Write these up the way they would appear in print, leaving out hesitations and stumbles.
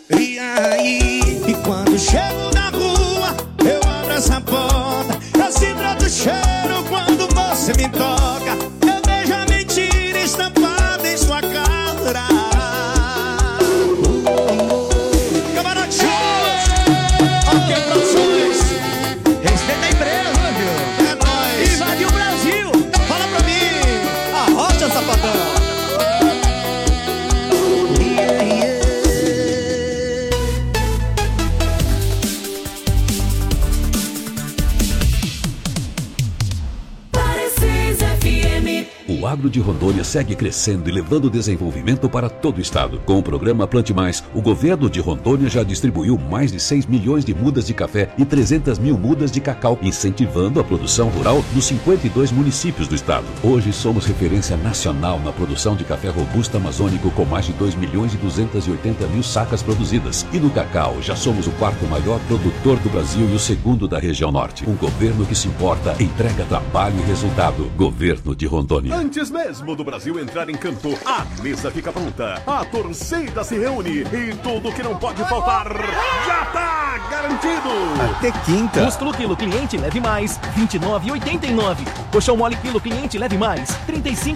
E aí? E quando chego na rua, eu abro essa porta, eu sinto outro cheiro quando você me toca. Eu vejo a mentira estampada em sua cara. Camarote Shows, OK Produções, respeita a empresa, viu? É nóis. Invadiu o Brasil. Fala pra mim. Arrocha, safadão. O agro de Rondônia segue crescendo e levando desenvolvimento para todo o estado. Com o programa Plante Mais, o governo de Rondônia já distribuiu mais de 6 milhões de mudas de café e 300 mil mudas de cacau, incentivando a produção rural nos 52 municípios do estado. Hoje somos referência nacional na produção de café robusto amazônico com mais de 2 milhões e 280 mil sacas produzidas. E no cacau já somos o quarto maior produtor do Brasil e o segundo da região norte. Um governo que se importa, entrega trabalho e resultado. Governo de Rondônia. Antes mesmo do Brasil entrar em campo, a mesa fica pronta, a torcida se reúne e tudo que não pode faltar já tá garantido. Até quinta. Músculo quilo cliente leve mais, R$ 29,89. Colchão mole quilo cliente leve mais, R$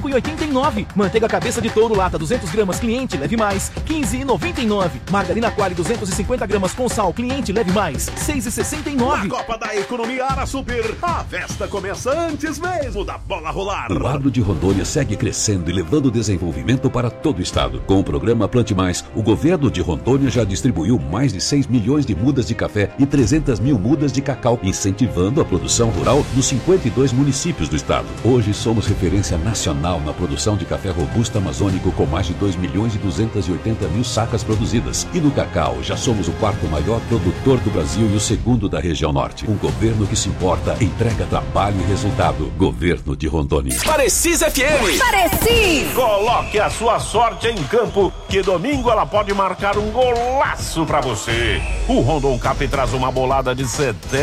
35,89. Manteiga cabeça de touro lata 200 gramas cliente leve mais, R$ 15,99. Margarina Qualy 250 gramas com sal cliente leve mais, R$ 6,69. Na Copa da Economia Ara Super, a festa começa antes mesmo da bola rolar. O agro de Rondônia segue crescendo e levando desenvolvimento para todo o estado. Com o programa Plante Mais, o governo de Rondônia já distribuiu mais de 6 milhões de mudas de café e 300 mil mudas de cacau, incentivando a produção rural nos 52 municípios do estado. Hoje somos referência nacional na produção de café robusto amazônico com mais de 2 milhões e 280 mil sacas produzidas. E no cacau já somos o quarto maior produtor do Brasil e o segundo da região norte. Um governo que se importa, entrega trabalho e resultado. Governo de Rondônia. Parecis FM. Parecis! Coloque a sua sorte em campo, que domingo ela pode marcar um golaço pra você. O Rondon Cap traz uma bolada de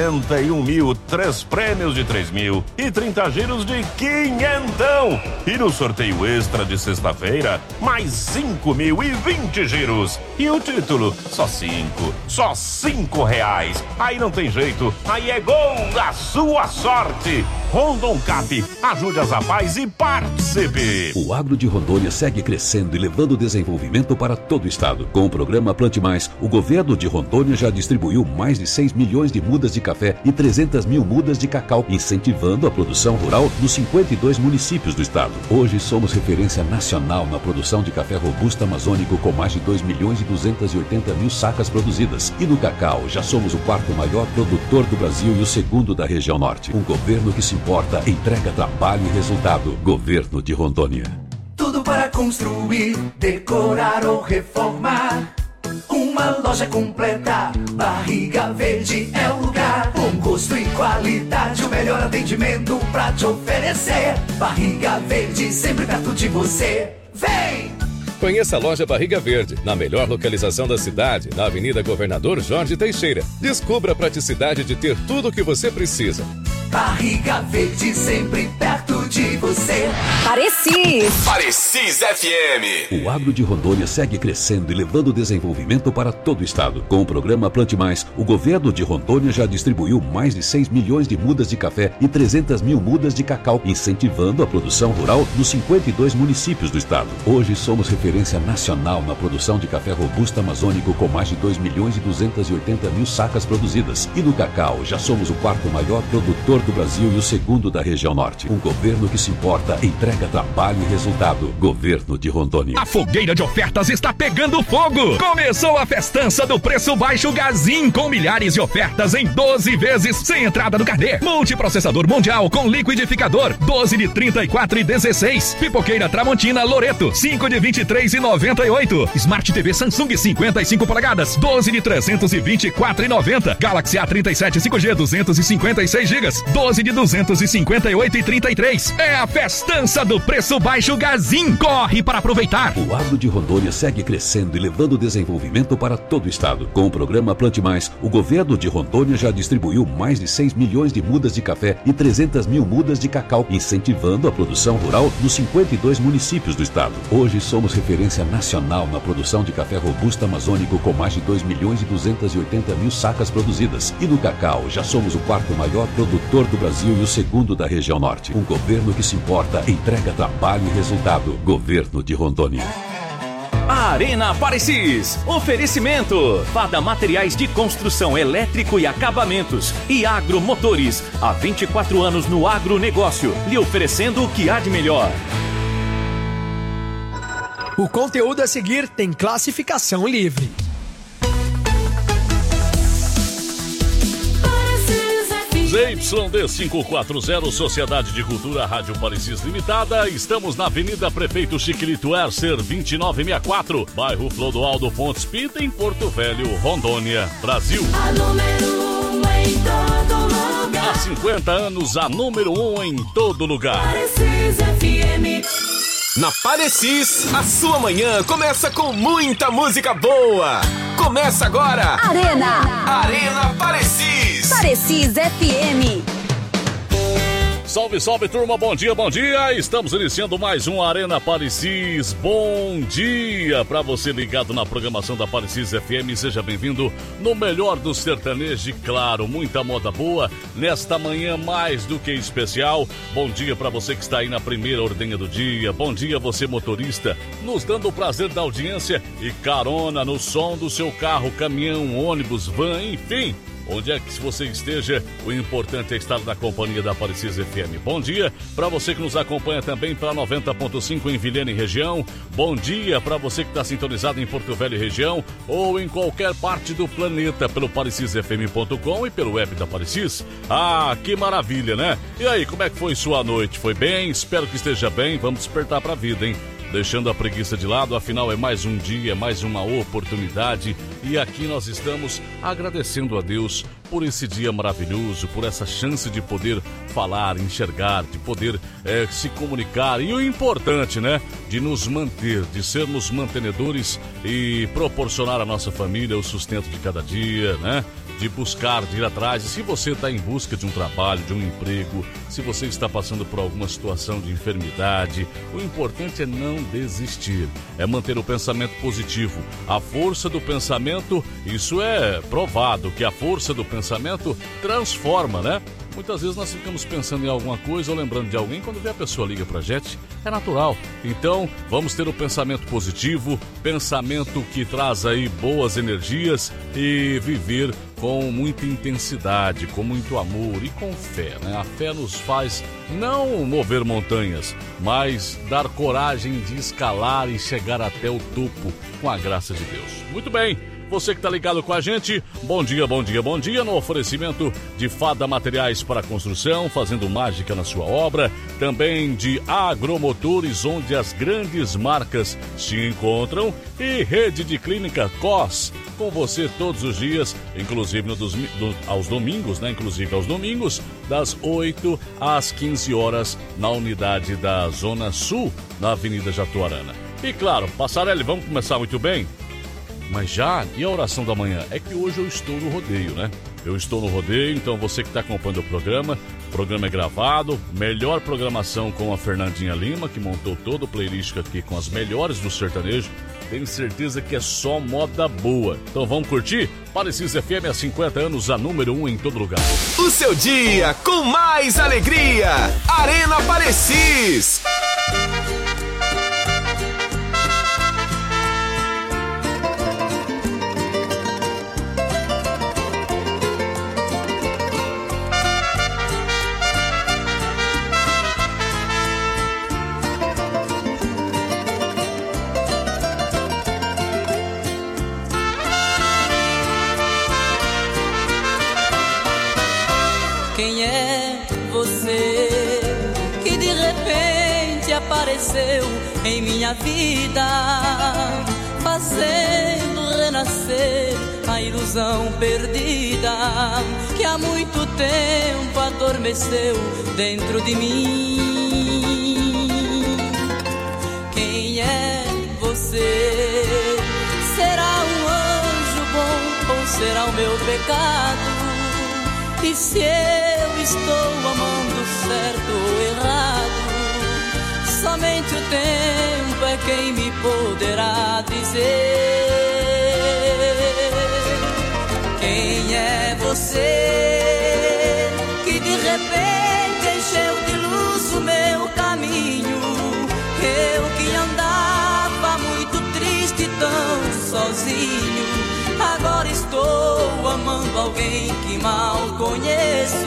71 mil, 3 prêmios de 3 mil e 30 giros de 500. E no sorteio extra de sexta-feira, mais 5 mil e 20 giros. E o título, só 5 reais. Aí não tem jeito, aí é gol da sua sorte. Rondon Cap, ajude as rapazes e participe. O agro de Rondônia segue crescendo e levando desenvolvimento para todo o estado. Com o programa Plante Mais, o governo de Rondônia já distribuiu mais de 6 milhões de mudas de café e 300 mil mudas de cacau, incentivando a produção rural nos 52 municípios do estado. Hoje somos referência nacional na produção de café robusto amazônico com mais de 2 milhões e 280 mil sacas produzidas. E no cacau já somos o quarto maior produtor do Brasil e o segundo da região norte. Um governo que se importa, entrega trabalho e resultado. Governo de Rondônia. Tudo para construir, decorar ou reformar. Uma loja completa, Barriga Verde é o lugar. Bom gosto e qualidade, o melhor atendimento pra te oferecer. Barriga Verde, sempre perto de você. Vem! Conheça a loja Barriga Verde, na melhor localização da cidade, na Avenida Governador Jorge Teixeira. Descubra a praticidade de ter tudo o que você precisa. Barriga Verde, sempre perto de você. Parecis! Parecis FM. O agro de Rondônia segue crescendo e levando desenvolvimento para todo o estado. Com o programa Plante Mais, o governo de Rondônia já distribuiu mais de 6 milhões de mudas de café e 300 mil mudas de cacau, incentivando a produção rural nos 52 municípios do estado. Hoje somos referência nacional na produção de café robusto amazônico com mais de 2 milhões e 280 mil sacas produzidas. E no cacau já somos o quarto maior produtor do Brasil e o segundo da região norte. Um governo que se importa, entrega trabalho e resultado. Governo de Rondônia. A fogueira de ofertas está pegando fogo. Começou a festança do preço baixo Gazin, com milhares de ofertas em 12 vezes sem entrada no carnê. Multiprocessador mundial com liquidificador, 12 de 34,16. Pipoqueira Tramontina Loreto, 5 de 23,98. Smart TV Samsung 55 polegadas, 12 de 324,90. Galaxy A37 5G 256 GB, 12 de 258,33. Parecis. É a festança do preço baixo Gazin. Corre para aproveitar. O agro de Rondônia segue crescendo e levando desenvolvimento para todo o estado. Com o programa Plante Mais, o governo de Rondônia já distribuiu mais de 6 milhões de mudas de café e 300 mil mudas de cacau, incentivando a produção rural nos 52 municípios do estado. Hoje somos referência nacional na produção de café robusto amazônico, com mais de 2 milhões e 280 mil sacas produzidas. E no cacau, já somos o quarto maior produtor do Brasil e o segundo da região norte. Um governo que se importa, entrega trabalho e resultado. Governo de Rondônia. Arena Parecis. Oferecimento: Fada Materiais de Construção Elétrico e Acabamentos e Agromotores. Há 24 anos no agronegócio, lhe oferecendo o que há de melhor. O conteúdo a seguir tem classificação livre. ZYD 540, Sociedade de Cultura Rádio Parecis Limitada. Estamos na Avenida Prefeito Chiquilito Ercer, 2964, bairro Clodoaldo Fontes Pita, em Porto Velho, Rondônia, Brasil. A número 1 em todo lugar. Há 50 anos, a número 1 em todo lugar. Parecis FM. Na Parecis, a sua manhã começa com muita música boa. Começa agora Arena Parecis. Parecis FM. Salve, salve, turma, bom dia, bom dia. Estamos iniciando mais um Arena Parecis. Bom dia para você ligado na programação da Parecis FM. Seja bem-vindo no melhor do sertanejo e, claro, muita moda boa nesta manhã mais do que especial. Bom dia para você que está aí na primeira ordenha do dia. Bom dia você, motorista, nos dando o prazer da audiência e carona no som do seu carro, caminhão, ônibus, van, enfim. Onde é que você esteja, o importante é estar na companhia da Parecis FM. Bom dia para você que nos acompanha também para 90.5 em Vilhena e região. Bom dia para você que está sintonizado em Porto Velho e região ou em qualquer parte do planeta pelo parecisfm.com e pelo app da Parecis. Ah, que maravilha, né? E aí, como é que foi sua noite? Foi bem? Espero que esteja bem. Vamos despertar para a vida, hein? Deixando a preguiça de lado, afinal é mais um dia, mais uma oportunidade. E aqui nós estamos agradecendo a Deus por esse dia maravilhoso, por essa chance de poder falar, enxergar, de poder se comunicar. E o importante, né, de nos manter, de sermos mantenedores e proporcionar à nossa família o sustento de cada dia, né? De buscar, de ir atrás. E se você está em busca de um trabalho, de um emprego, se você está passando por alguma situação de enfermidade, o importante é não desistir, é manter o pensamento positivo. A força do pensamento, isso é provado, que a força do pensamento transforma, né? Muitas vezes nós ficamos pensando em alguma coisa ou lembrando de alguém, quando vê a pessoa liga pra gente, é natural. Então, vamos ter o pensamento positivo, pensamento que traz aí boas energias e viver com muita intensidade, com muito amor e com fé, né? A fé nos faz não mover montanhas, mas dar coragem de escalar e chegar até o topo com a graça de Deus. Muito bem. Você que está ligado com a gente, bom dia, bom dia, bom dia, no oferecimento de Fada Materiais para Construção, fazendo mágica na sua obra, também de Agromotores, onde as grandes marcas se encontram, e Rede de Clínica COS, com você todos os dias, inclusive aos domingos, né? Inclusive aos domingos, das 8 às 15 horas, na unidade da Zona Sul, na Avenida Jatuarana. E claro, Passarelli, vamos começar muito bem? Mas já, e a oração da manhã? É que hoje eu estou no rodeio, né? Eu estou no rodeio, então você que está acompanhando o programa é gravado, melhor programação com a Fernandinha Lima, que montou todo o playlist aqui com as melhores do sertanejo. Tenho certeza que é só moda boa. Então vamos curtir? Parecis FM há 50 anos, a número 1 em todo lugar. O seu dia com mais alegria. Arena Parecis. Quem é você que de repente apareceu em minha vida, fazendo renascer a ilusão perdida que há muito tempo adormeceu dentro de mim? você. Será um anjo bom ou será o meu pecado? E se eu estou amando certo ou errado? Somente o tempo é quem me poderá dizer. Quem é você que de repente encheu de luz o meu caminho? Eu que andava muito triste, tão sozinho, agora estou amando alguém que mal conheço.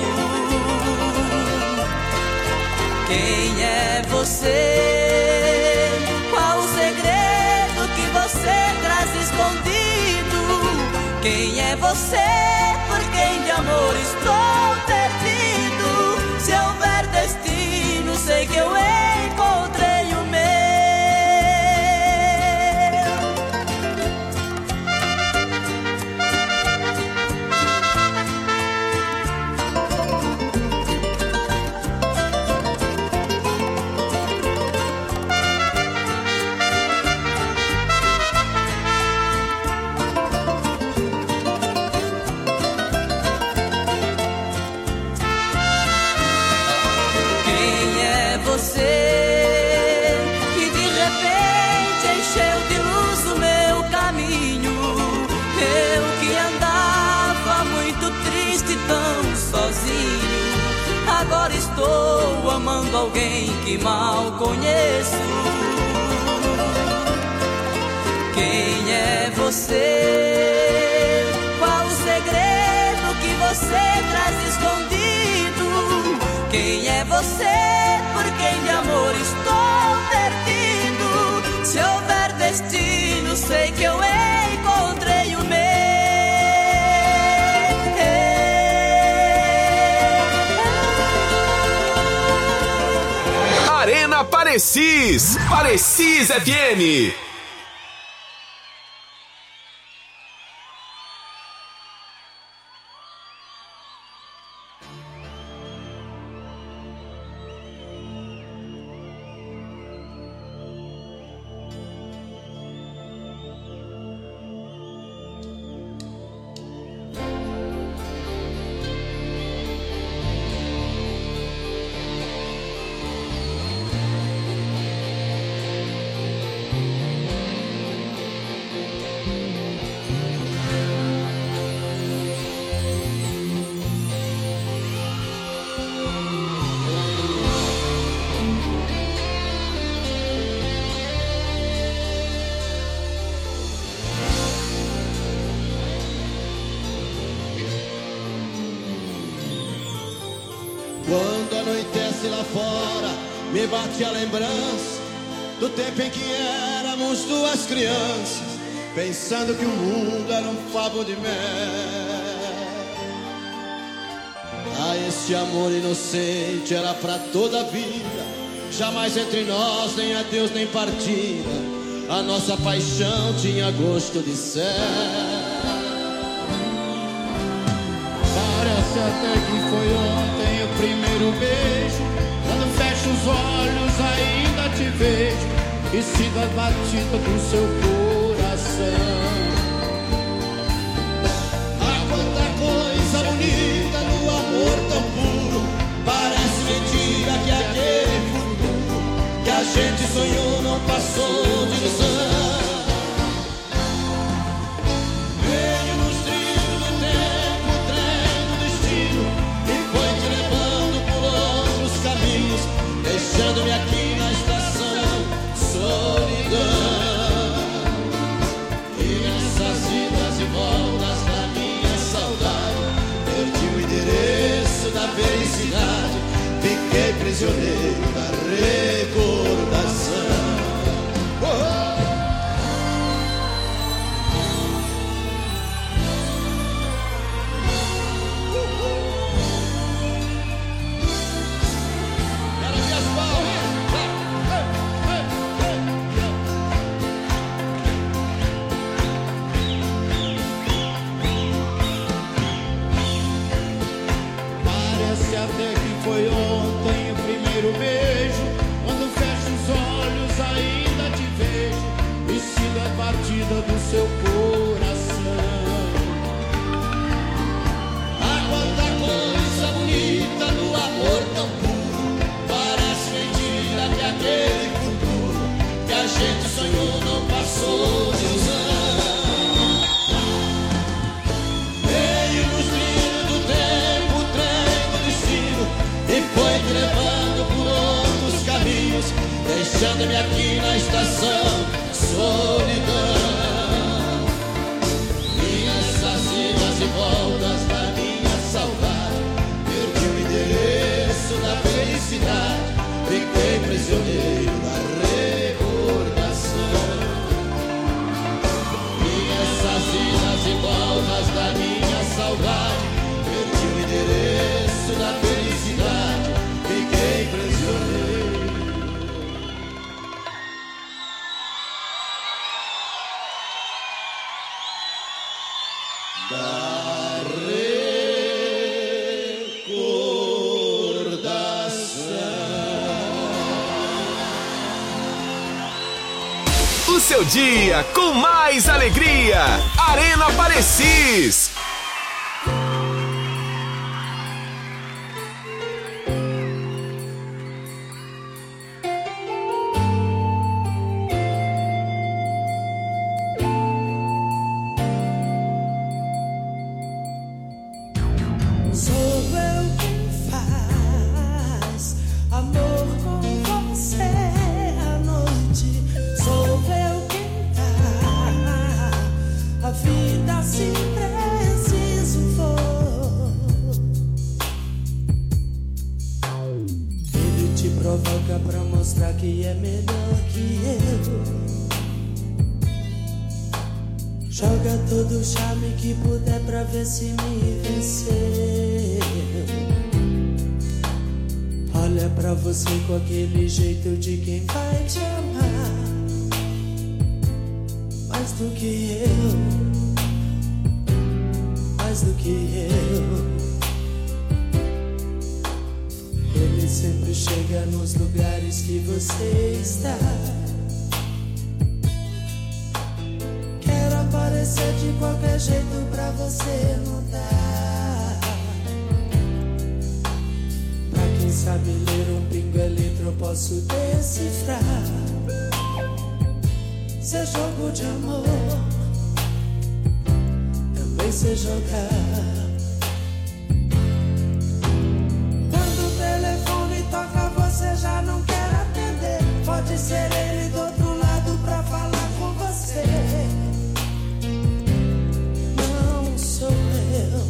Quem é você? Qual o segredo que você traz escondido? Quem é você? Por quem de amor estou perdido? Se houver destino, sei que eu encontrei o meu. Você que de repente encheu de luz o meu caminho. Eu que andava muito triste, tão sozinho, agora estou amando alguém que mal conheço. Quem é você? Qual o segredo que você traz escondido? Quem é você? Por quem de amor estou perdido? Se houver destino, sei que eu encontrei o meu. Arena Parecis, Parecis FM. Quando anoitece lá fora, me bate a lembrança do tempo em que éramos duas crianças, pensando que o mundo era um favo de mel. Ah, esse amor inocente era pra toda a vida, jamais entre nós nem adeus nem partida. A nossa paixão tinha gosto de céu. Parece até que foi ontem o primeiro beijo. Quando fecho os olhos ainda te vejo e sigo a batida do seu coração. Ah, quanta coisa bonita no amor tão puro. Parece mentira que aquele futuro que a gente sonhou não passou de ilusão. Deixando-me aqui na estação solidão. E nessas idas e voltas da minha saudade, perdi o endereço da felicidade, fiquei prisioneiro da recordação. Até que foi ontem o primeiro beijo. deixando-me aqui na estação, solidão. Minhas idas e voltas da minha saudade, perdi o endereço da felicidade, fiquei prisioneiro da recordação. Minhas idas e voltas da minha saudade, perdi o endereço da felicidade, fiquei prisioneiro. Da recordação. O seu dia com mais alegria. Arena Parecis. Joga todo o charme que puder pra ver se me vencer. Olha pra você com aquele jeito de quem vai te amar mais do que eu, mais do que eu. Ele sempre chega nos lugares que você está. Aparecer de qualquer jeito pra você não dá. Pra quem sabe ler um pingo é letra, eu posso decifrar seu jogo de amor, também sei jogar. Quando o telefone toca você já não quer atender. Pode ser ele do outro lado pra falar com você. Sou eu.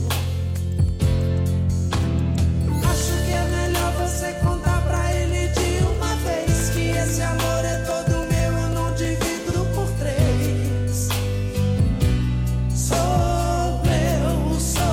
Acho que é melhor você contar pra ele de uma vez que esse amor é todo meu, eu não divido por 3. Sou eu, sou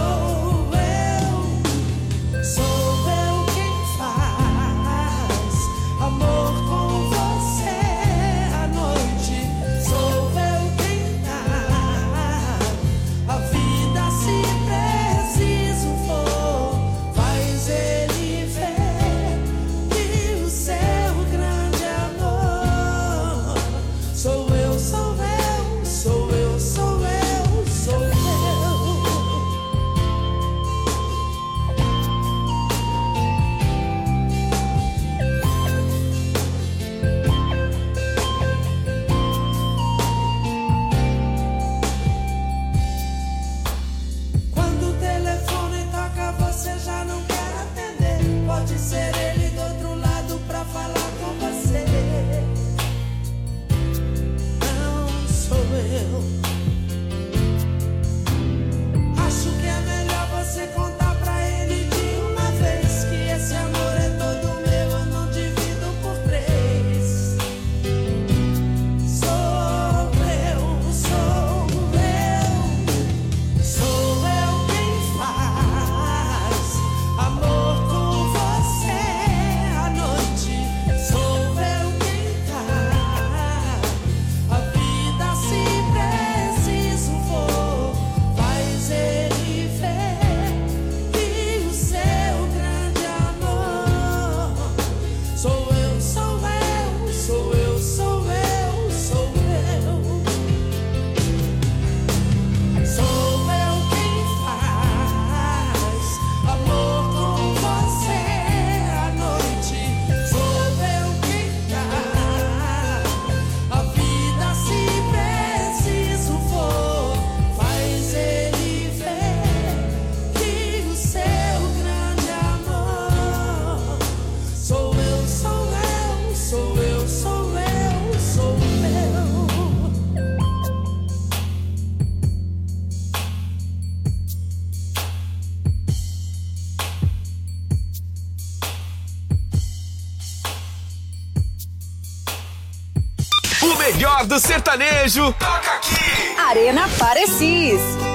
melhor do sertanejo toca aqui. Arena Parecis.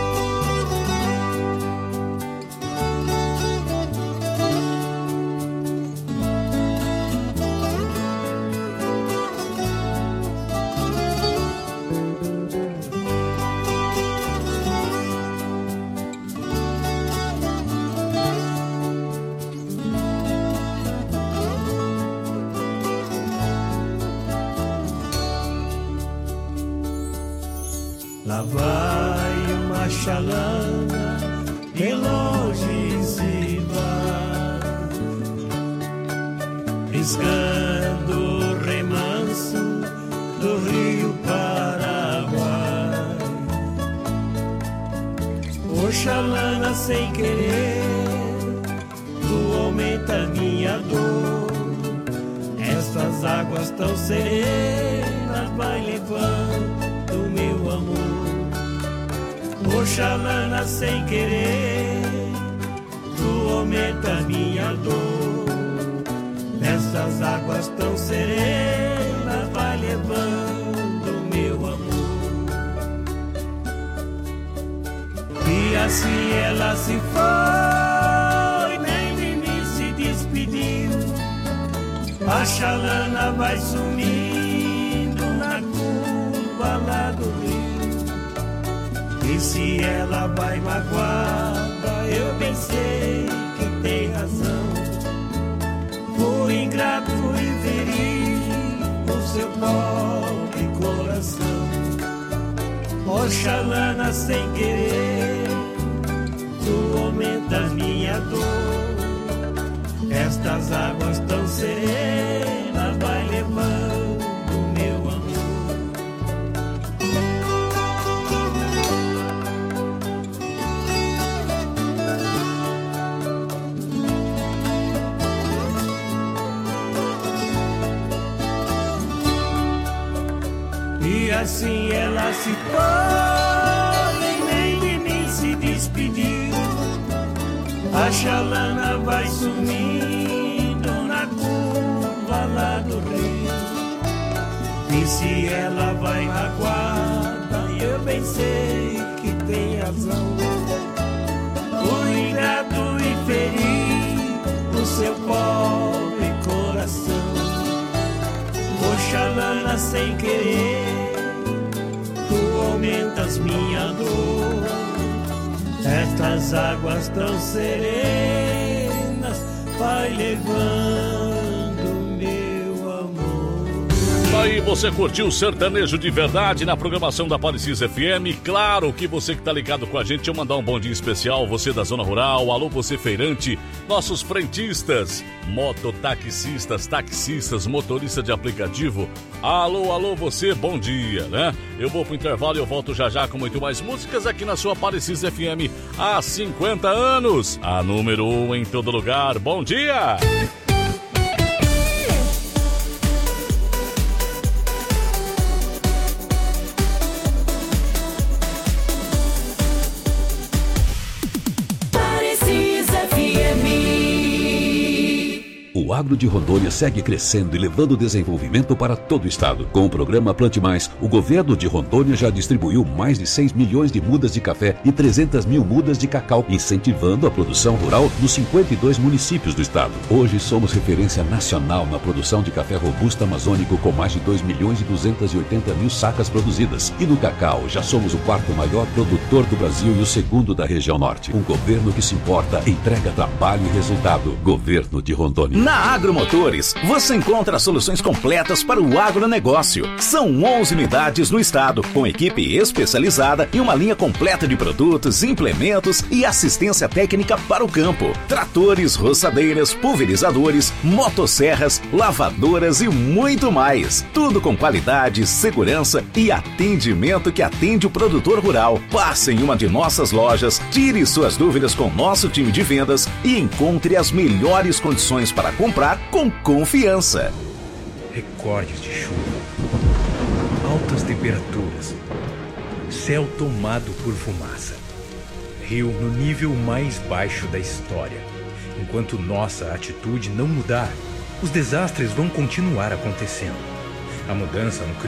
Lá vai uma chalana, de longe se vai, piscando o remanso do rio Paraguai. Ô chalana, sem querer, tu aumenta minha dor. Estas águas tão serenas vai levando meu amor. Oxalana, sem querer, tu aumenta minha dor. Nessas águas tão serenas vai levando meu amor. E assim ela se foi, nem de mim se despediu. A chalana vai sumindo na curva lá do rio. E se ela vai magoada, eu bem sei que tem razão. Fui ingrato e feri o seu pobre coração. Oxalana, sem querer, tu aumentas minha dor. Estas águas tão serenas vai levando meu amor. E assim ela se foi, e nem de mim se despediu. A chalana vai sumindo na curva lá do rio. E se ela vai magoada, eu bem sei que tem razão. Fui ingrato e feri o seu pobre coração. Oxalana, sem querer, tu aumentas minha dor. Estas águas tão serenas vai levando meu amor. Aí você curtiu o sertanejo de verdade na programação da Parecis FM. Claro que você que tá ligado com a gente, eu mandar um bom dia especial, você da zona rural, alô você feirante, nossos frentistas, mototaxistas, taxistas, motorista de aplicativo. Alô você, bom dia, né? Eu vou pro intervalo e eu volto já já com muito mais músicas aqui na sua Parecis FM há 50 anos. A número 1 em todo lugar. Bom dia! O agro de Rondônia segue crescendo e levando desenvolvimento para todo o estado. Com o programa Plante Mais, o governo de Rondônia já distribuiu mais de 6 milhões de mudas de café e 300 mil mudas de cacau, incentivando a produção rural nos 52 municípios do estado. Hoje somos referência nacional na produção de café robusto amazônico com mais de 2 milhões e 280 mil sacas produzidas. E no cacau já somos o quarto maior produtor do Brasil e o segundo da região norte. Um governo que se importa, entrega trabalho e resultado. Governo de Rondônia. Na Agromotores, você encontra soluções completas para o agronegócio. São 11 unidades no estado, com equipe especializada e uma linha completa de produtos, implementos e assistência técnica para o campo. Tratores, roçadeiras, pulverizadores, motosserras, lavadoras e muito mais. Tudo com qualidade, segurança e atendimento que atende o produtor rural. Passe em uma de nossas lojas, tire suas dúvidas com nosso time de vendas e encontre as melhores condições para comprar com confiança. Recordes de chuva, altas temperaturas, céu tomado por fumaça, rio no nível mais baixo da história. Enquanto nossa atitude não mudar, os desastres vão continuar acontecendo. A mudança no clima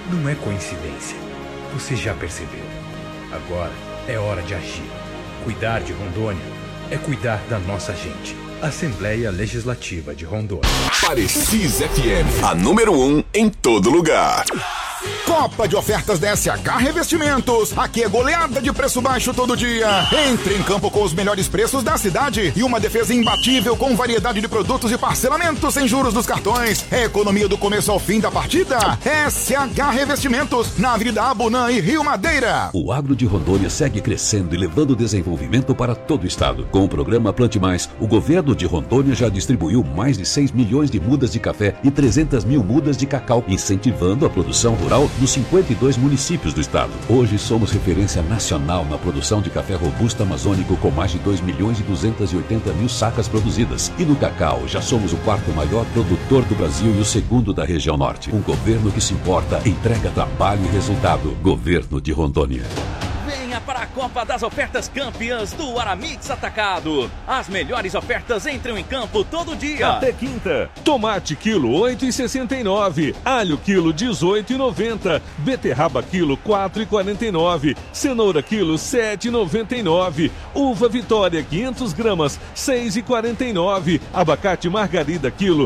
não é coincidência. Você já percebeu. Agora é hora de agir. Cuidar de Rondônia é cuidar da nossa gente. Assembleia Legislativa de Rondônia. Parecis FM, a número 1 em todo lugar. Copa de ofertas da SH Revestimentos. Aqui é goleada de preço baixo todo dia. Entre em campo com os melhores preços da cidade e uma defesa imbatível com variedade de produtos e parcelamentos sem juros dos cartões. É economia do começo ao fim da partida. SH Revestimentos, na Avenida Abunã e Rio Madeira. O agro de Rondônia segue crescendo e levando desenvolvimento para todo o estado. Com o programa Plante Mais, o governo de Rondônia já distribuiu mais de 6 milhões de mudas de café e 300 mil mudas de cacau, incentivando a produção rural nos 52 municípios do estado. Hoje somos referência nacional na produção de café robusto amazônico com mais de 2 milhões e 280 mil sacas produzidas. E no cacau já somos o 4º maior produtor do Brasil e o 2º da região norte. Um governo que se importa, entrega trabalho e resultado. Governo de Rondônia. Venha para a Copa das Ofertas Campeãs do Aramix Atacado. As melhores ofertas entram em campo todo dia. Até quinta. Tomate quilo 8,69. Alho quilo 18,90. Beterraba quilo 4,49. Cenoura quilo 7,99. Uva Vitória 500 gramas 6,49. Abacate Margarida quilo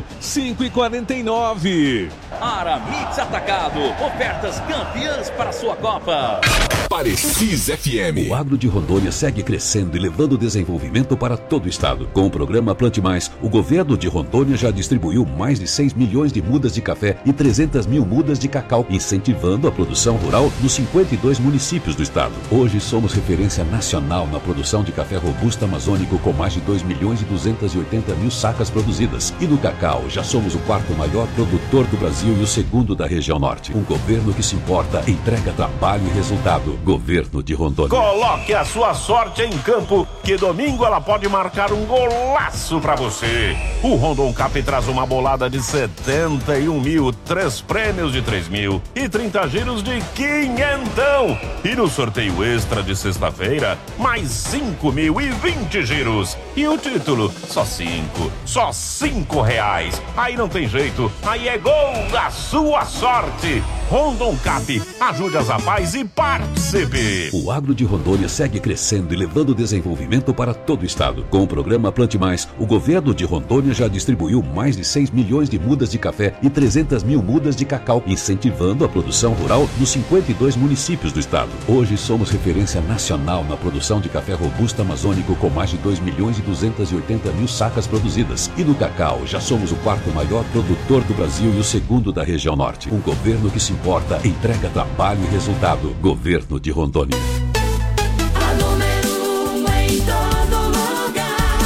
5,49. Aramix Atacado. Ofertas campeãs para a sua Copa. Parecis FM. O agro de Rondônia segue crescendo e levando desenvolvimento para todo o estado. Com o programa Plante Mais, o governo de Rondônia já distribuiu mais de 6 milhões de mudas de café e 300 mil mudas de cacau, incentivando a produção rural nos 52 municípios do estado. Hoje somos referência nacional na produção de café robusto amazônico com mais de 2 milhões e 280 mil sacas produzidas. E no cacau já somos o 4º maior produtor do Brasil e o 2º da região norte. Um governo que se importa, entrega trabalho e resultado. Governo de Rondônia. Coloque a sua sorte em campo, que domingo ela pode marcar um golaço pra você. O Rondon Cap traz uma bolada de 71 mil, 3 prêmios de 3 mil e 30 giros de 500. E no sorteio extra de sexta-feira, mais 5 mil e 20 giros. E o título, só 5 reais. Aí não tem jeito, aí é gol da sua sorte. Rondon Cap, ajude as rapazes e participe. O agro de Rondônia segue crescendo e levando desenvolvimento para todo o estado. Com o programa Plante Mais, o governo de Rondônia já distribuiu mais de 6 milhões de mudas de café e 300 mil mudas de cacau, incentivando a produção rural nos 52 municípios do estado. Hoje somos referência nacional na produção de café robusto amazônico com mais de 2 milhões e 280 mil sacas produzidas. E no cacau já somos o 4º maior produtor do Brasil e o 2º da região norte. Um governo que se importa, entrega trabalho e resultado. Governo de Rondônia. A número 1 em todo lugar.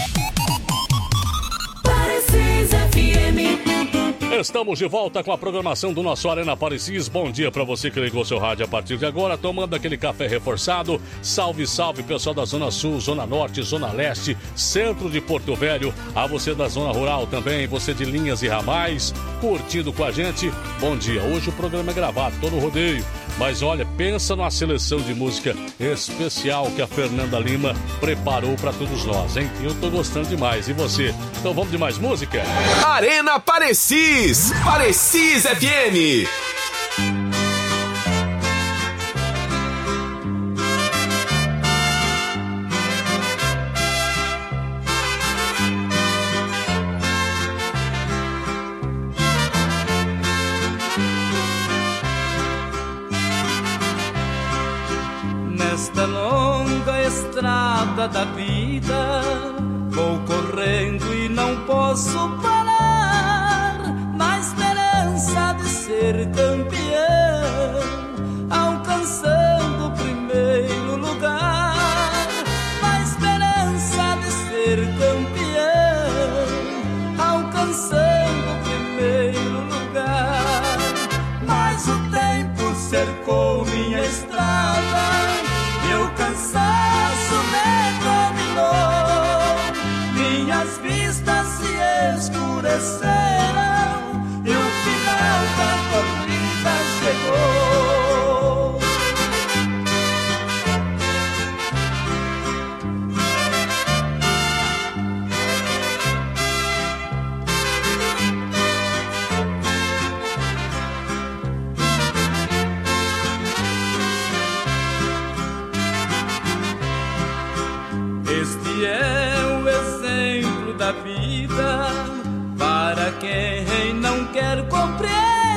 Parecis FM. Estamos de volta com a programação do nosso Arena Parecis. Bom dia para você que ligou seu rádio a partir de agora, tomando aquele café reforçado. Salve, salve, pessoal da Zona Sul, Zona Norte, Zona Leste, Centro de Porto Velho. A você da Zona Rural também, você de Linhas e Ramais, curtindo com a gente. Bom dia. Hoje o programa é gravado, todo rodeio. Mas olha, pensa numa seleção de música especial que a Fernanda Lima preparou para todos nós, hein? Eu tô gostando demais. E você? Então vamos de mais música? Arena Parecis. Parecis FM. Nesta longa estrada da vida, vou correndo e não posso parar, na esperança de ser campeão, alcançando o primeiro lugar, na esperança de ser campeão, alcançando o primeiro lugar. Mas o tempo cercou minha estrada, meu cansaço me dominou, minhas vistas se escureceram e o final da corrida Ele é o exemplo da vida para quem não quer compreender.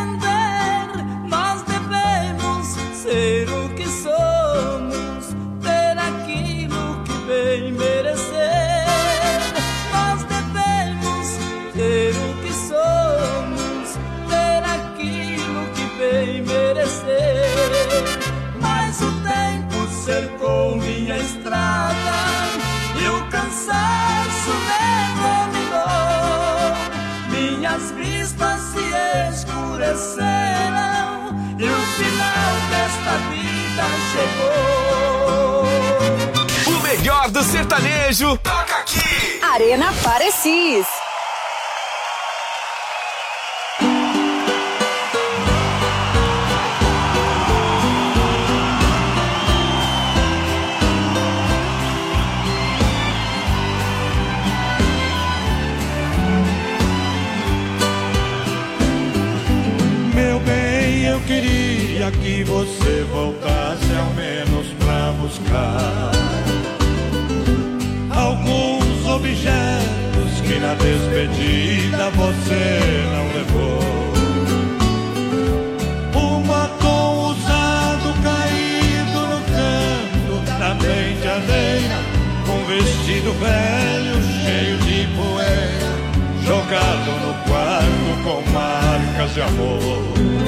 Nós devemos ser o que somos, ter aquilo que bem merecer. Nós devemos ser o que somos, ter aquilo que bem merecer. Mas o tempo cercou minha estrada e o cansaço me dominou. Minhas vistas se escureceram e o final desta vida chegou. O melhor do sertanejo toca aqui. Arena Parecis. Eu queria que você voltasse ao menos pra buscar alguns objetos que na despedida você não levou. Um batom usado caído no canto da penteadeira, um vestido velho cheio de poeira jogado no quarto com marcas de amor.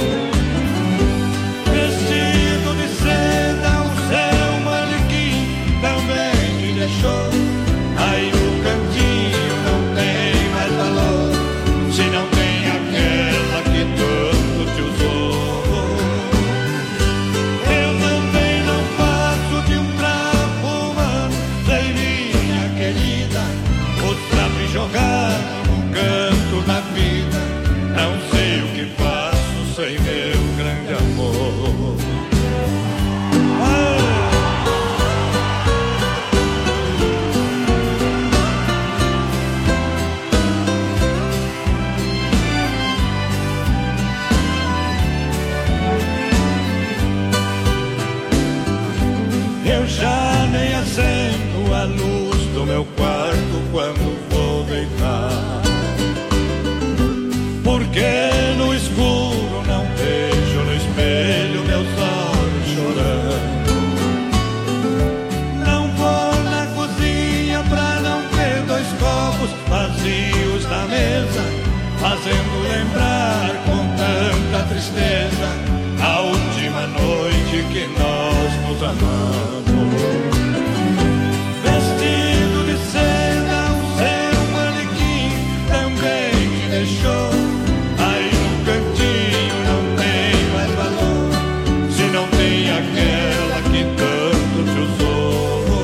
Vestido de seda, o seu manequim também te deixou. Aí no cantinho não tem mais valor, se não tem aquela que tanto te usou. Eu também não faço de um trapo humano, sei minha querida, o trapo e jogar no canto da vida. Não sei o que faço sem meu grande amor. Eu já nem acendo a luz do meu quarto quando vou deitar, porque no escuro não vejo no espelho meus olhos chorando. Não vou na cozinha pra não ver dois copos vazios na mesa, fazendo lembrar com tanta tristeza a última noite que nós nos amamos. Vestido de seda, o seu manequim também te deixou. Aí no cantinho não tem mais valor, se não tem aquela que tanto te usou.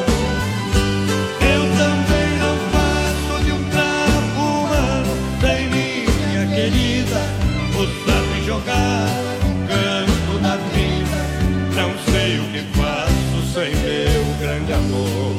Eu também não faço de um trapo humano, sem minha querida, o trapo e jogar no canto da vida. Não sei o que faço sem meu grande amor.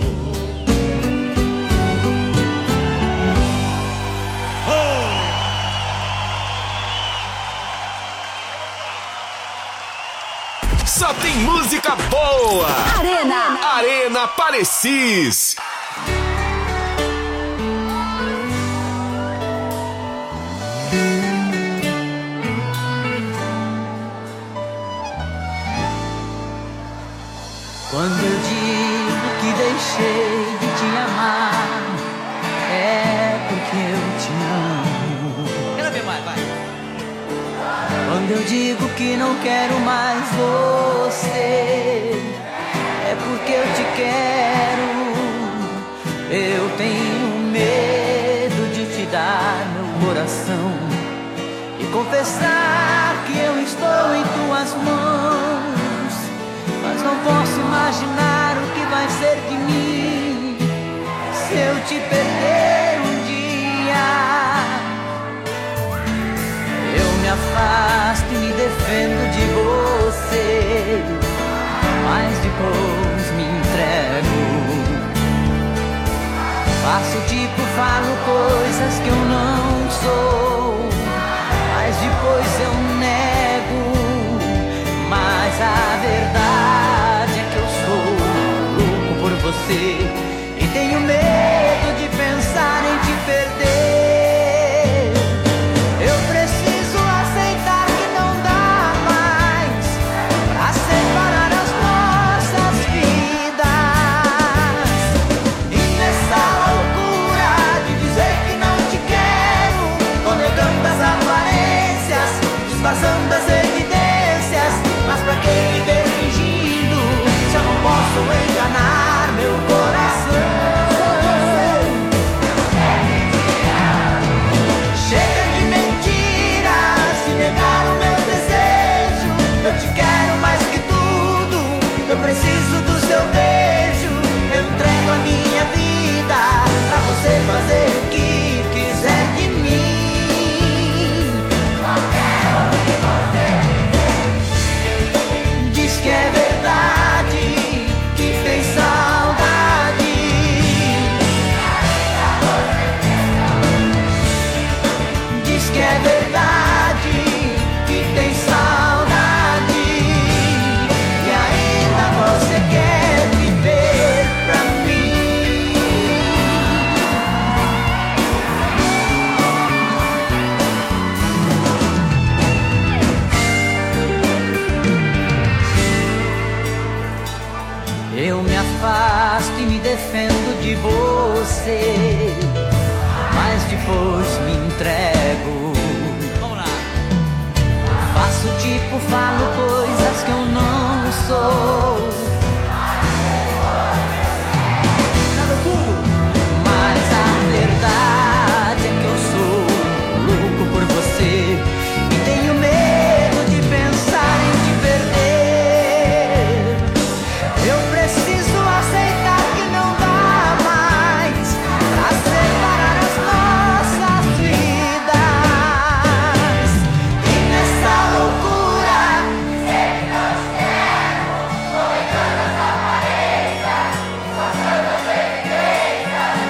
Só tem música boa. Arena Parecis. Quando eu digo que deixei de te amar, é porque eu te amo. Quero ver mais, vai. Quando eu digo que não quero mais você, é porque eu te quero. Eu tenho medo de te dar meu coração e confessar que eu estou em tuas mãos, mas não posso imaginar o que vai ser de mim se eu te perder um dia. Eu me afasto e me defendo de você, mas depois me entrego. Faço tipo, falo coisas que eu não sou, mas depois eu nego. Mas a verdade é que eu sou louco por você e tenho medo de pensar em te perder. Eu preciso aceitar que não dá mais pra separar as nossas vidas. E nessa loucura de dizer que não te quero, tô negando as aparências, disfarçando as evidências. Mas pra que viver fingindo se eu não posso enganar meu coração? Chega de mentiras e negar o meu desejo. Eu te quero mais que tudo, eu preciso do seu beijo. Eu entrego a minha vida pra você fazer o que quiser de mim. Só quero que você diz que é verdade, que tem saudade. Diz que é verdade, que tem saudade. E ainda você quer viver pra mim. Eu me afasto e me defendo de você, mas depois me entrego. Vamos lá. Faço tipo, falo coisas que eu não sou. Mas a verdade é que eu sou louco por você e tenho medo de pensar em te perder. Eu preciso aceitar que não dá mais pra separar as nossas vidas. E nessa loucura, sei que nós queremos, tô negando as aparências, disfarçando as evidências.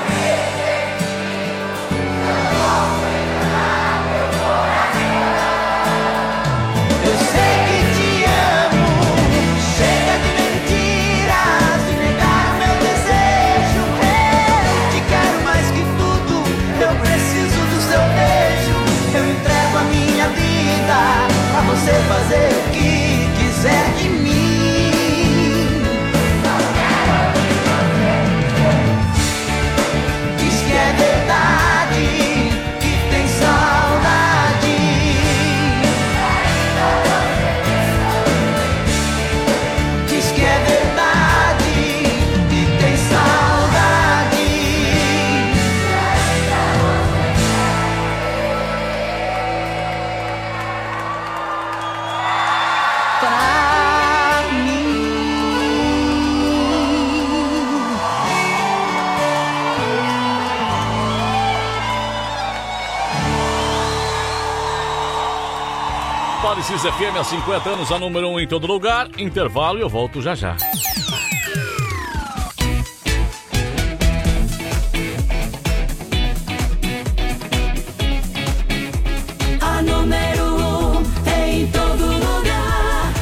Eu não posso enganar meu coração. Eu sei que te amo. Chega de mentiras e negar o meu desejo. Eu te quero mais que tudo, eu preciso do seu beijo. Eu entrego a minha vida pra você fazer o que quiser de mim. Só quero que você diz que é verdade, que tem saudade. Diz que é verdade, que tem saudade. Pra mim. Parecis FM há 50 anos, a número 1 em todo lugar. Intervalo e eu volto já já. A número 1 em todo lugar.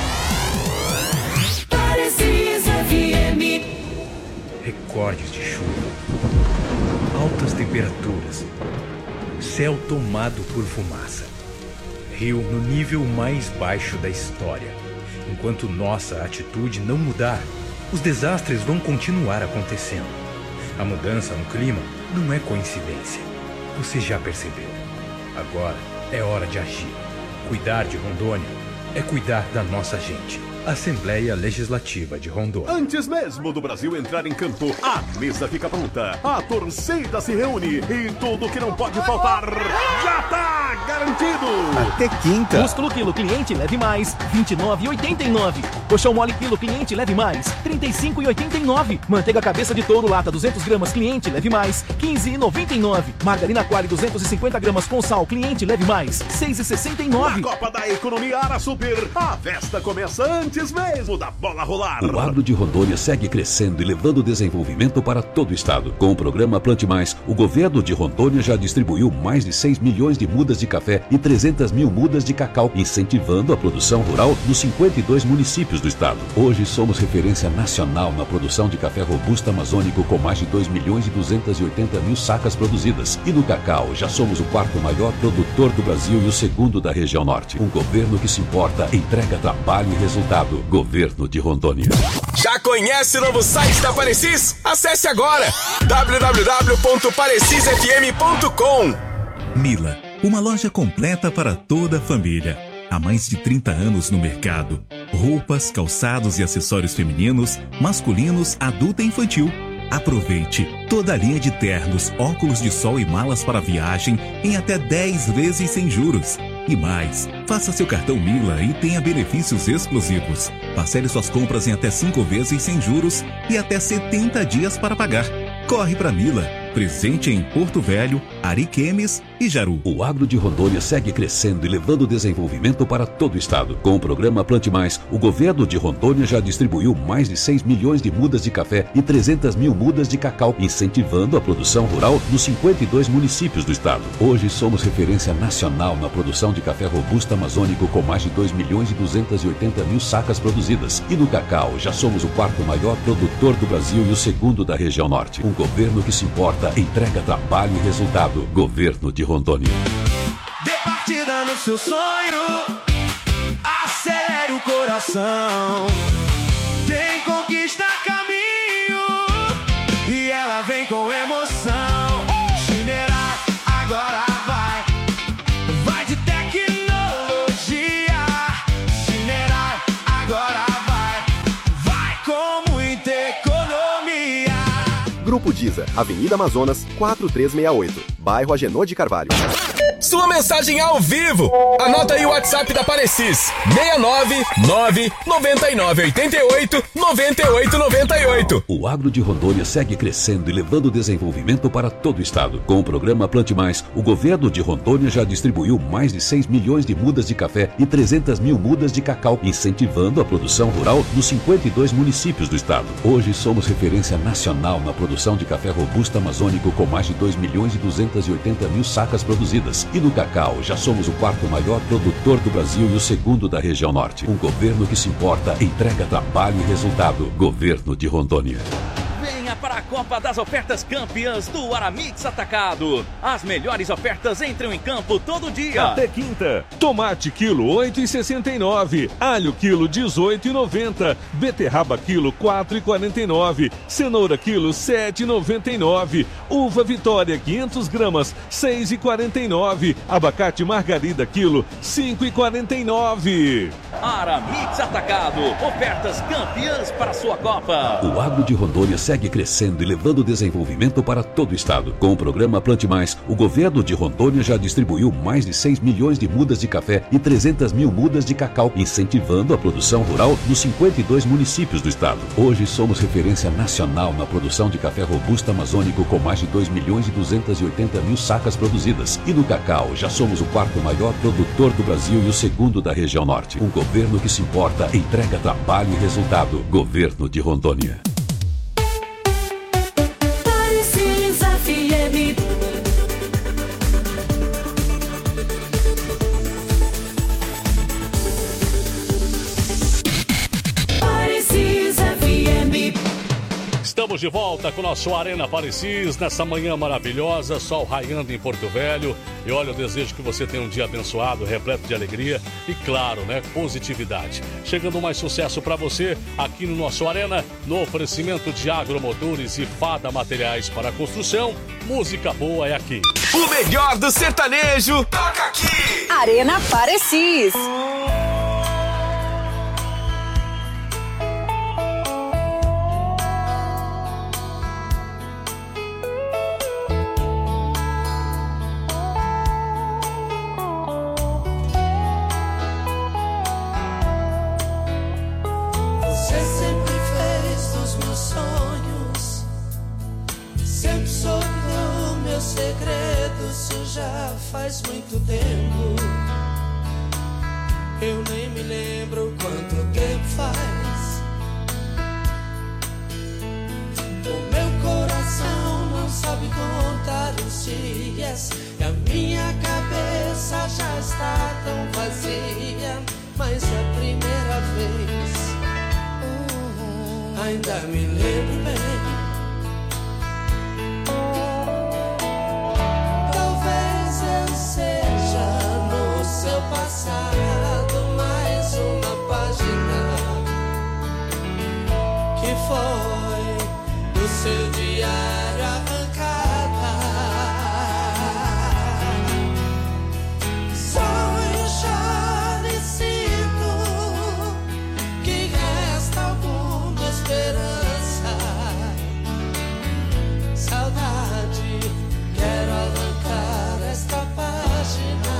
Parecis FM. Recordes de chuva, altas temperaturas, céu tomado por fumaça, rio no nível mais baixo da história. Enquanto nossa atitude não mudar, os desastres vão continuar acontecendo. A mudança no clima não é coincidência. Você já percebeu. Agora é hora de agir. Cuidar de Rondônia é cuidar da nossa gente. Assembleia Legislativa de Rondônia. Antes mesmo do Brasil entrar em campo, a mesa fica pronta. A torcida se reúne e tudo que não pode faltar já tá garantido. Até quinta. Músculo quilo cliente leve mais, R$ 29,89. Colchão mole quilo cliente leve mais, R$ 35,89. Manteiga cabeça de touro lata 200 gramas cliente leve mais, R$ 15,99. Margarina Qualy 250 gramas com sal cliente leve mais, R$ 6,69. Na Copa da Economia Ara Super, a festa começa antes mesmo da bola rolar. O agro de Rondônia segue crescendo e levando desenvolvimento para todo o estado. Com o programa Plante Mais, o governo de Rondônia já distribuiu mais de 6 milhões de mudas de café e 300 mil mudas de cacau, incentivando a produção rural nos 52 municípios municípios do estado. Hoje somos referência nacional na produção de café robusta amazônico com mais de 2.280.000 sacas produzidas. E no cacau, já somos o quarto maior produtor do Brasil e o segundo da região norte. Um governo que se importa, entrega trabalho e resultado. Governo de Rondônia. Já conhece o novo site da Parecis? Acesse agora www.parecisfm.com. Mila, uma loja completa para toda a família. Há mais de 30 anos no mercado. Roupas, calçados e acessórios femininos, masculinos, adulto e infantil. Aproveite toda a linha de ternos, óculos de sol e malas para viagem em até 10 vezes sem juros. E mais, faça seu cartão Mila e tenha benefícios exclusivos. Parcele suas compras em até 5 vezes sem juros e até 70 dias para pagar. Corre para Mila. Presente em Porto Velho, Ariquemes e Jaru. O agro de Rondônia segue crescendo e levando desenvolvimento para todo o estado. Com o programa Plante Mais, o governo de Rondônia já distribuiu mais de 6 milhões de mudas de café e 300 mil mudas de cacau, incentivando a produção rural nos 52 municípios do estado. Hoje somos referência nacional na produção de café robusta amazônico com mais de 2.280.000 sacas produzidas. E no cacau, já somos o quarto maior produtor do Brasil e o segundo da região norte. Um governo que se importa, entrega trabalho e resultado. Governo de Rondônia. Dê partida no seu sonho, acelere o coração. Tem conquista caminho e ela vem com emoção. Chinerar agora vai de tecnologia. Chinerar agora vai com muita economia. Grupo Diza, Avenida Amazonas, 4368, bairro Agenor de Carvalho. Sua mensagem ao vivo. Anota aí o WhatsApp da Parecis: 699-9988-9898. O agro de Rondônia segue crescendo e levando desenvolvimento para todo o estado. Com o programa Plante Mais, o governo de Rondônia já distribuiu mais de 6 milhões de mudas de café e 300 mil mudas de cacau, incentivando a produção rural nos 52 municípios do estado. Hoje somos referência nacional na produção de café robusta amazônico com mais de 2.280.000 sacas produzidas. E no cacau, já somos o quarto maior produtor do Brasil e o segundo da região norte. Um governo que se importa, entrega trabalho e resultado. Governo de Rondônia. Venha para a Copa das Ofertas Campeãs do Aramix Atacado. As melhores ofertas entram em campo todo dia. Até quinta, tomate quilo 8,69, alho quilo 18,90, beterraba quilo 4,49, cenoura quilo 7,99, uva Vitória 500 gramas 6,49, abacate margarida quilo 5,49. Aramix Atacado, ofertas campeãs para a sua Copa. O agro de Rondônia segue crescendo e levando desenvolvimento para todo o estado. Com o programa Plante Mais, o governo de Rondônia já distribuiu mais de 6 milhões de mudas de café e 300 mil mudas de cacau, incentivando a produção rural nos 52 municípios do estado. Hoje somos referência nacional na produção de café robusta amazônico com mais de 2.280.000 sacas produzidas. E no cacau, já somos o quarto maior produtor do Brasil e o segundo da região norte. Um governo que se importa, entrega trabalho e resultado. Governo de Rondônia. Estamos de volta com o nosso Arena Parecis, nessa manhã maravilhosa, sol raiando em Porto Velho. E olha, eu desejo que você tenha um dia abençoado, repleto de alegria e, claro, né, positividade. Chegando mais sucesso para você aqui no nosso Arena, no oferecimento de Agromotores e Fada Materiais para Construção. Música boa é aqui. O melhor do sertanejo toca aqui. Arena Parecis. Faz muito tempo, eu nem me lembro quanto tempo faz. O meu coração não sabe contar os dias e a minha cabeça já está tão vazia. Mas é a primeira vez ainda me lembro bem. Talvez eu seja no seu passado mais uma página que foi do seu diário arrancada. Sonho, choro e sinto que resta alguma esperança. Saudade, quero arrancar esta página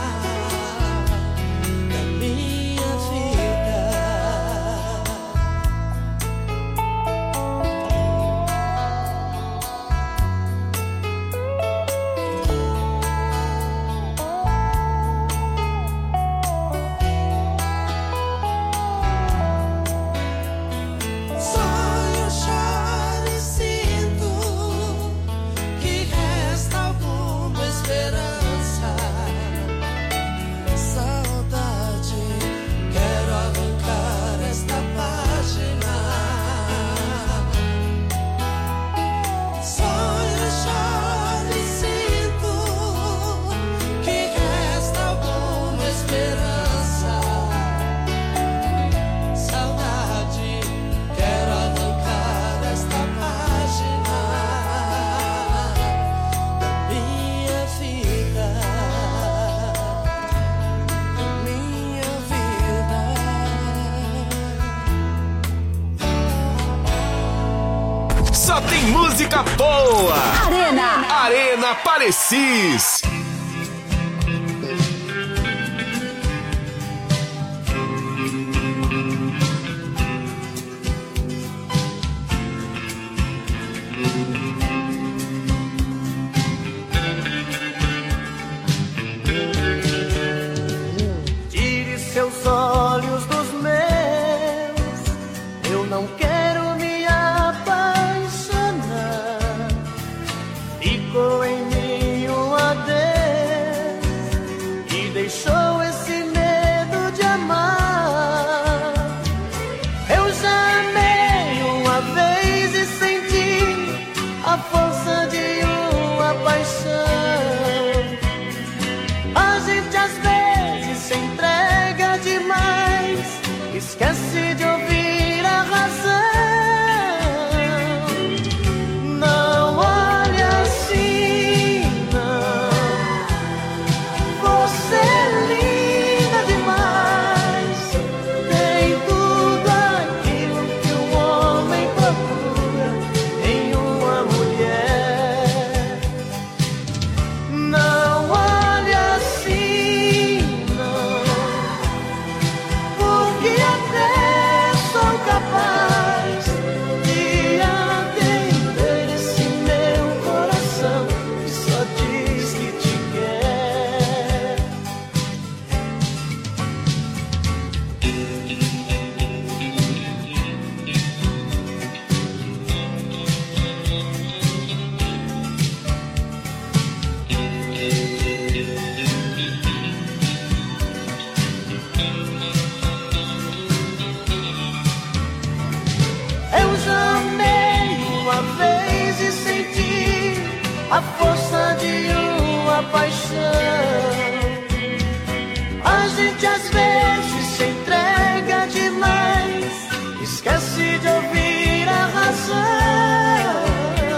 da minha vida. Sonho, choro e sinto que resta alguma esperança. Saudade, quero arrancar esta página. Sonho, choro e sinto que resta alguma esperança. Saudade, quero arrancar esta página da minha vida, da minha vida. Só tem música boa. Arena. Arena Parecis. Tire seus olhos dos meus, eu não quero me apaixonar. Ficou em mim um adeus e deixou esse medo de amar. Eu já amei uma vez e senti a força de uma paixão. A gente às vezes se entrega demais, esquece de ouvir a razão. Não olhe assim, não. Você é linda demais, tem tudo aquilo que um homem procura em uma mulher. Não olhe assim, não, porque até sou capaz de atender esse meu coração que só diz que te quer. Eu já amei uma vez e senti a força de uma paixão. A gente às vezes se entrega demais, esquece de ouvir a razão.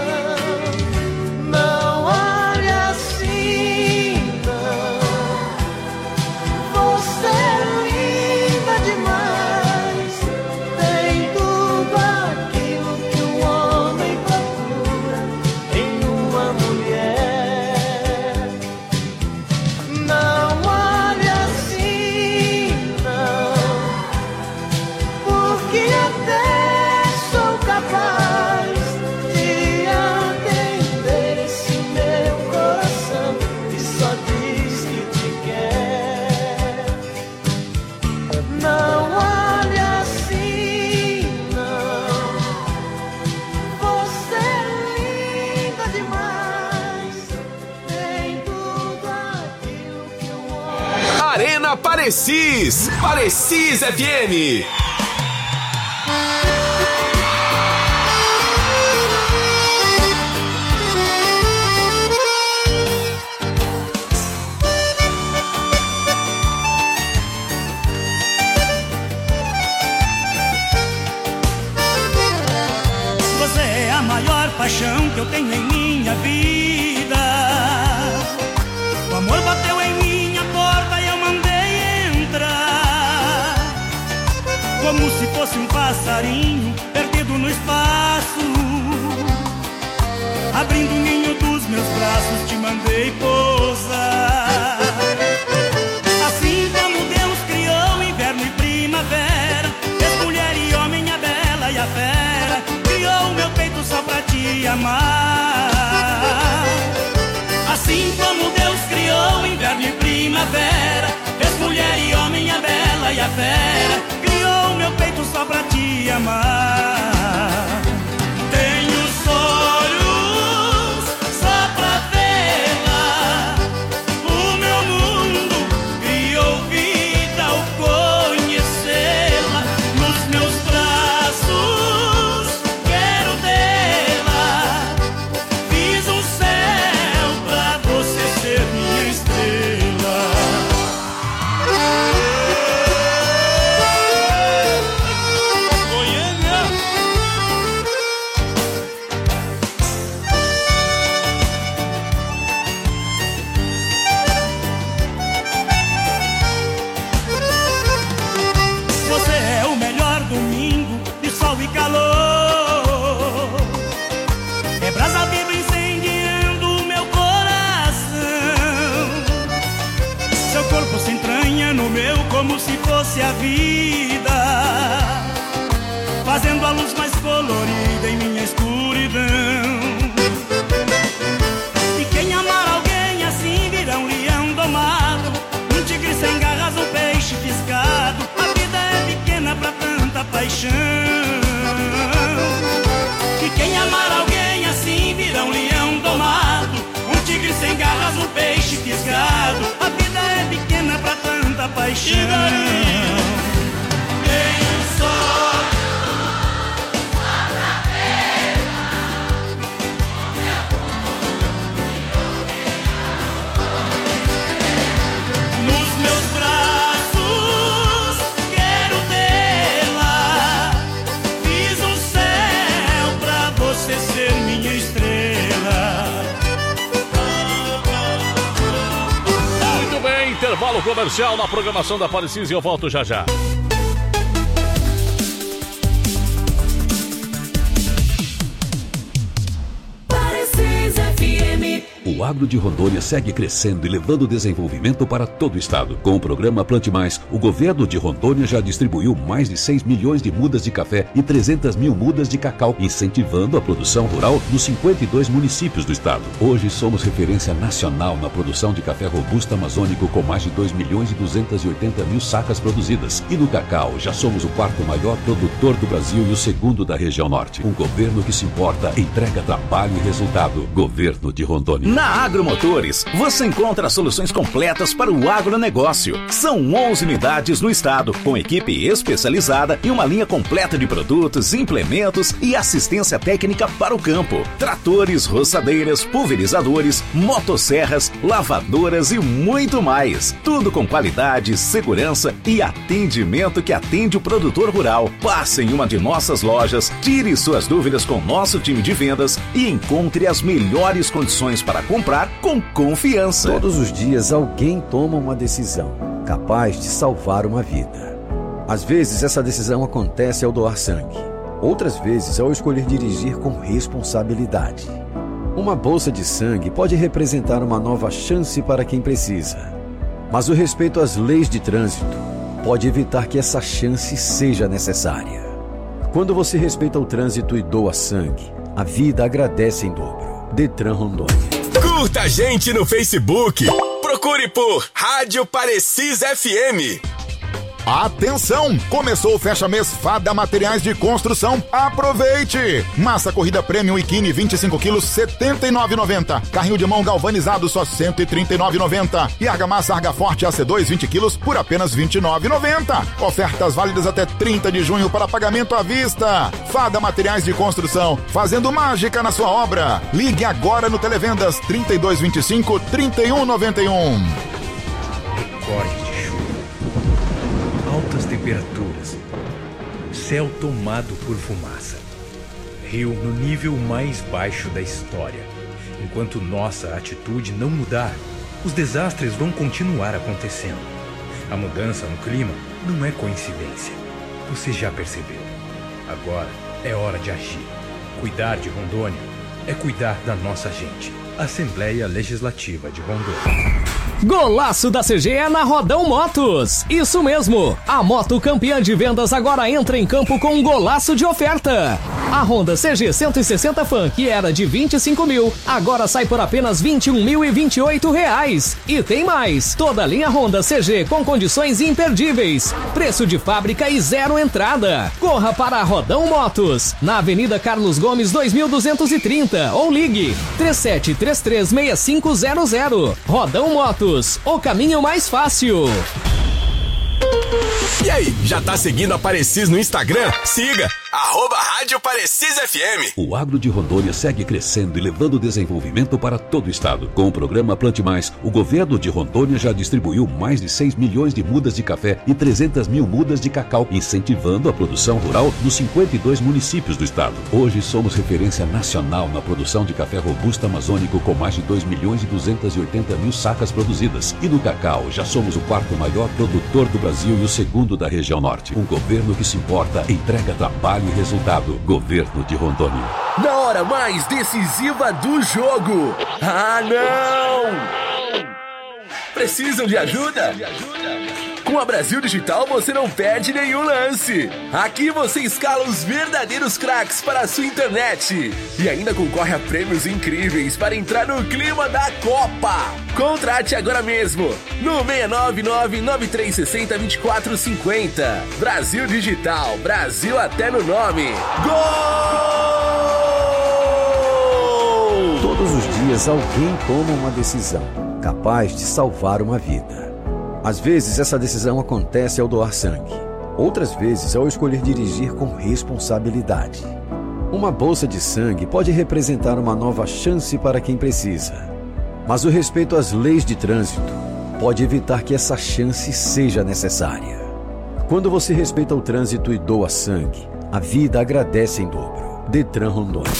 Não olhe assim, não. Você é linda demais, tem tudo aquilo que um homem procura em uma mulher. Não olhe assim, não, porque até sou capaz de atender esse meu coração que só diz que te quer. Não olhe assim, não. Você é linda demais, tem tudo aquilo que um homem. Arena Parecis. Parecis FM. maior paixão que eu tenho em minha vida. O amor bateu em minha porta e eu mandei entrar, como se fosse um passarinho perdido no espaço. Abrindo o ninho dos meus braços, te mandei pousar. Assim como Deus criou inverno e primavera, fez mulher e homem, a bela e a fera, criou o meu peito só pra te amar. Assim como Deus criou inverno e primavera, fez mulher e homem, a bela e a fera, criou o meu peito só pra te amar. Tenho olhos só pra vê-la, o meu mundo criou vida ao conhecê-la. Nos meus braços quero tê-la, fiz um céu pra você ser minha estrela. Você é o melhor domingo de sol e calor, é brasa viva incendiando o meu coração. Seu corpo se entranha no meu como se fosse a vida, fazendo a luz mais colorida em minha escuridão. E quem amar alguém assim virá um leão domado, um tigre sem garras, um peixe fisgado. A vida é pequena pra tanta paixão. E quem amar alguém assim virá um leão domado, um tigre sem garras, um peixe fisgado. A vida é pequena pra tanta paixão. Tenho só nos meus braços quero tê-la, fiz um céu pra você ser minha estrela. Muito bem, intervalo comercial na programação da Parecis e eu volto já já. Parecis FM. O agro de Rondônia segue crescendo e levando desenvolvimento para todo o estado. Com o programa Plante Mais, o governo de Rondônia já distribuiu mais de 6 milhões de mudas de café e 300 mil mudas de cacau, incentivando a produção rural nos 52 municípios do estado. Hoje somos referência nacional na produção de café robusto amazônico, com mais de 2 milhões e 280 mil sacas produzidas. E no cacau, já somos o quarto maior produtor do Brasil e o segundo da região norte. Um governo que se importa, entrega trabalho e resultado. Governo de Rondônia. Na Agromotores, você encontra soluções completas para o agronegócio. São 11 unidades no estado, com equipe especializada e uma linha completa de produtos, implementos e assistência técnica para o campo. Tratores, roçadeiras, pulverizadores, motosserras, lavadoras e muito mais. Tudo com qualidade, segurança e atendimento que atende o produtor rural. Passe em uma de nossas lojas, tire suas dúvidas com nosso time de vendas e encontre as melhores condições para comprar com confiança. Todos os dias alguém toma uma decisão capaz de salvar uma vida. Às vezes essa decisão acontece ao doar sangue. Outras vezes ao escolher dirigir com responsabilidade. Uma bolsa de sangue pode representar uma nova chance para quem precisa. Mas o respeito às leis de trânsito pode evitar que essa chance seja necessária. Quando você respeita o trânsito e doa sangue, a vida agradece em dobro. Detran Rondônia. Curta a gente no Facebook. Procure por Rádio Parecis FM. Atenção! Começou o fecha-mês Fada Materiais de Construção. Aproveite! Massa corrida Premium Ikine 25 quilos, R$ 79,90. Carrinho de mão galvanizado, só R$ 139,90. E argamassa Argaforte AC2 20 quilos por apenas R$ 29,90. Ofertas válidas até 30 de junho para pagamento à vista. Fada Materiais de Construção, fazendo mágica na sua obra. Ligue agora no Televendas 3225 3191. Recordes de chuva, altas temperaturas, céu tomado por fumaça, Rio no nível mais baixo da história. Enquanto nossa atitude não mudar, os desastres vão continuar acontecendo. A mudança no clima não é coincidência. Você já percebeu. Agora é hora de agir. Cuidar de Rondônia é cuidar da nossa gente. Assembleia Legislativa de Rondônia. Golaço da CG é na Rodão Motos. Isso mesmo. A moto campeã de vendas agora entra em campo com um golaço de oferta. A Honda CG 160 Fan, que era de 25 mil, agora sai por apenas R$21.028. E tem mais. Toda a linha Honda CG com condições imperdíveis. Preço de fábrica e zero entrada. Corra para a Rodão Motos, na Avenida Carlos Gomes 2230, ou ligue 37336500. Rodão Motos, o caminho mais fácil. E aí, já tá seguindo a Parecis no Instagram? Siga! @Rádio Parecis FM. O agro de Rondônia segue crescendo e levando desenvolvimento para todo o estado. Com o programa Plante Mais, o governo de Rondônia já distribuiu mais de 6 milhões de mudas de café e 300 mil mudas de cacau, incentivando a produção rural nos 52 municípios do estado. Hoje somos referência nacional na produção de café robusto amazônico, com mais de 2.280.000 sacas produzidas. E no cacau, já somos o 4º maior produtor do Brasil e o 2º da região norte. Um governo que se importa, entrega trabalho e resultado. Governo de Rondônia. Na hora mais decisiva do jogo. Ah, não! Precisam de ajuda? Com a Brasil Digital você não perde nenhum lance. Aqui você escala os verdadeiros craques para a sua internet. E ainda concorre a prêmios incríveis para entrar no clima da Copa. Contrate agora mesmo no 699-9360-2450. Brasil Digital, Brasil até no nome. Gol! Todos os dias alguém toma uma decisão capaz de salvar uma vida. Às vezes essa decisão acontece ao doar sangue. Outras vezes ao escolher dirigir com responsabilidade. Uma bolsa de sangue pode representar uma nova chance para quem precisa. Mas o respeito às leis de trânsito pode evitar que essa chance seja necessária. Quando você respeita o trânsito e doa sangue, a vida agradece em dobro. Detran Rondônia.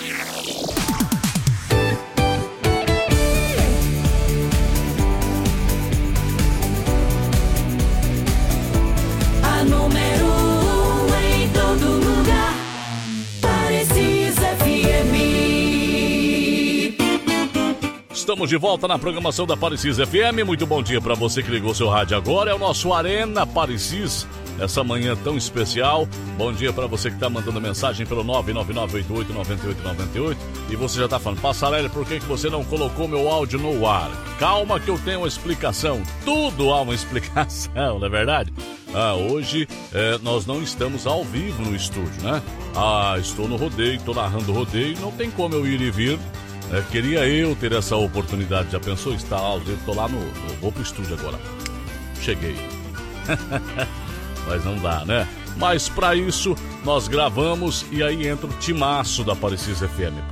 Estamos de volta na programação da Parecis FM. Muito bom dia para você que ligou seu rádio agora. É o nosso Arena Parecis, essa manhã tão especial. Bom dia para você que está mandando mensagem pelo 999889898. E você já está falando, Passarelli, por que você não colocou meu áudio no ar? Calma que eu tenho uma explicação. Tudo há uma explicação, não é verdade? Hoje nós não estamos ao vivo no estúdio, né? Estou no rodeio, estou narrando o rodeio. Não tem como eu ir e vir. Queria eu ter essa oportunidade. Já pensou? Está ao vivo, estou lá vou pro estúdio agora. Cheguei. Mas não dá, né? Mas para isso nós gravamos e aí entra o timaço da Parecis FM.